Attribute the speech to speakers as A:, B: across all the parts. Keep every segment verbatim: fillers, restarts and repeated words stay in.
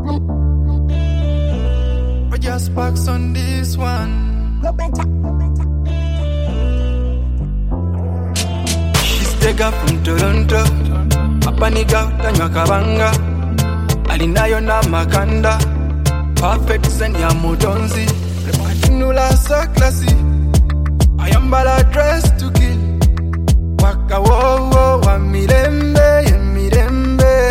A: We just sparks on this one. She's the girl from Toronto. Papa nigga tanywa kabanga. Alinayo na makanda. Perfect zen ya mutonzi. Repatinula so classy. Ayambala dress to kill. Waka wo wo wa mirembe ye mirembe.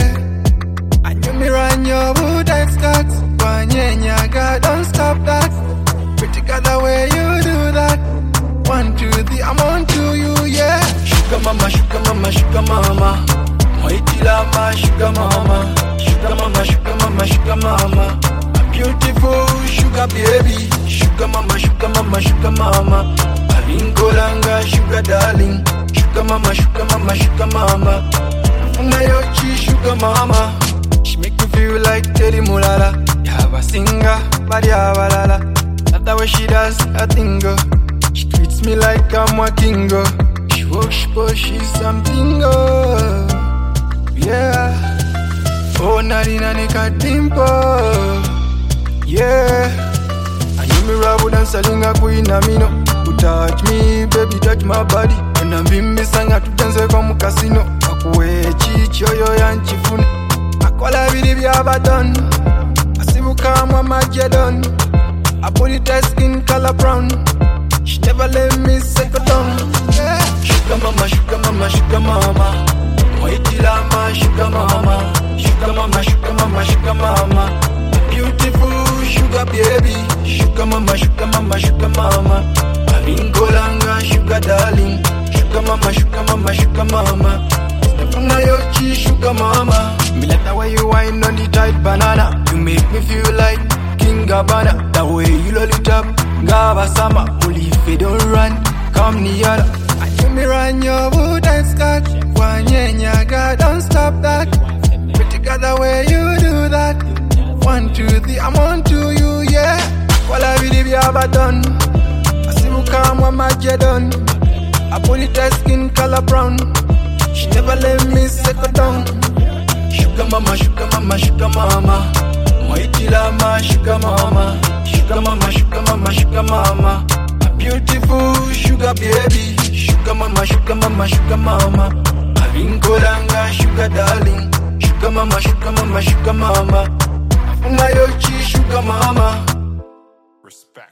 A: Anyumiranyo wood skirts. Wanyenyaga, don't stop that. Pretty girl the way you do that. One, two, three, I'm on to you, yeah. Sugar mama, sugar mama, sugar mama. Moitilama, sugar mama. Sugar mama, sugar mama, sugar mama. A beautiful sugar baby. Sugar mama, sugar mama, sugar mama. Alingolanga, sugar darling. Sugar mama, sugar mama, sugar mama. Unayochi, sugar mama. She make me feel like Teddy Mulala. You have a singer, but you have a lala. That's the way she does a thing, go. She treats me like I'm a king, go. She works, but she's something, go. Yeah. Oh, Narina Nika Dimple. Yeah. I knew me rabu and selling a queen, Amino. You touch me, baby, touch my body. When I'm being missing, I to dance come casino. Akwe chicho yo yanchifune. Akola bidi bi abaton. Asibuka mwa magedon. I put it her skin color brown. She never let me second down. Yeah. Sugar mama, sugar mama, sugar mama. Moitilama, sugar mama. Sugar mama, sugar mama, sugar mama. A beautiful sugar baby. Sugar mama, sugar mama, sugar mama. Alingolanga, sugar darling. Sugar mama, sugar mama, sugar mama. Unayochi, sugar mama. Me like the way you wine on the tight banana. You make me feel like King Gabbana. The way you roll it up, Gaba Sama. Only if you don't run, come near. I hear me run your wood and skirt. Wanyenyaga, don't stop that. Pretty girl the way you do that. One, two, three, I'm on to you, yeah. Wala bidi bi abaton. Asibuka mwa magedon. I put it her skin color brown. She never let me settle down. Sugar mama, sugar mama, sugar mama. Moitilama, sugar mama. Sugar mama, sugar mama, sugar mama. A beautiful sugar baby. Sugar mama, sugar mama, sugar mama. Alingolanga, sugar darling. Sugar mama, sugar mama, sugar mama. Unayochi, sugar mama.
B: Respect.